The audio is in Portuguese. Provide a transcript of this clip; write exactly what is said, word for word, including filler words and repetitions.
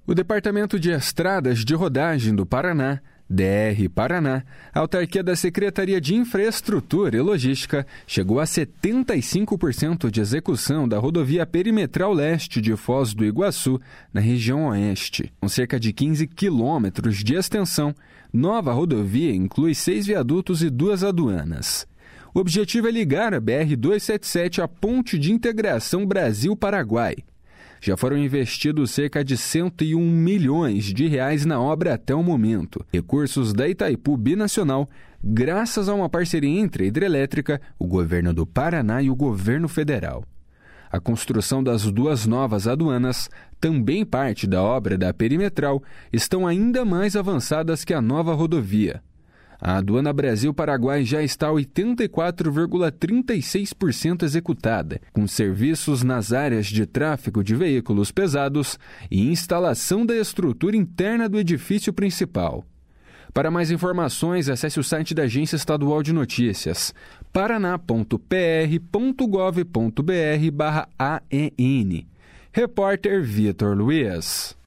O Departamento de Estradas de Rodagem do Paraná, D R Paraná, a autarquia da Secretaria de Infraestrutura e Logística, chegou a setenta e cinco por cento de execução da rodovia perimetral leste de Foz do Iguaçu, na região oeste. Com cerca de quinze quilômetros de extensão, nova rodovia inclui seis viadutos e duas aduanas. O objetivo é ligar a B R duzentos e setenta e sete à Ponte de Integração Brasil-Paraguai. Já foram investidos cerca de cento e um milhões de reais na obra até o momento. Recursos da Itaipu Binacional, graças a uma parceria entre a Hidrelétrica, o governo do Paraná e o governo federal. A construção das duas novas aduanas, também parte da obra da perimetral, estão ainda mais avançadas que a nova rodovia. A aduana Brasil-Paraguai já está oitenta e quatro vírgula trinta e seis por cento executada, com serviços nas áreas de tráfego de veículos pesados e instalação da estrutura interna do edifício principal. Para mais informações, acesse o site da Agência Estadual de Notícias, paraná ponto p r ponto gov ponto b r barra A E N. Repórter Vitor Luiz.